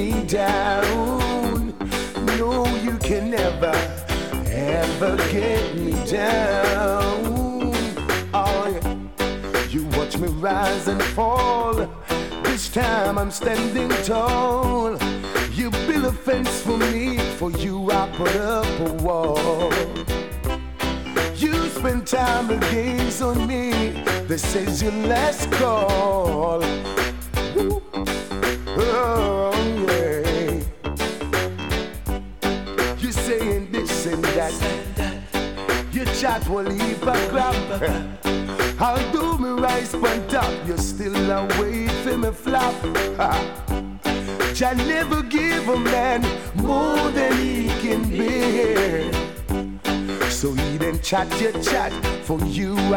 me down. No, you can never, ever get me down. Oh, yeah. You watch me rise and fall. This time I'm standing tall. You build a fence for me, for you I put up a wall. You spend time to gaze on me. This is your last call. Woo. Oh, yeah. You saying this and that. You chat will leave a clap. I'll do me rise on top. You still away from me flop. Jah never give a man more than he can bear. So he then chat your chat. For you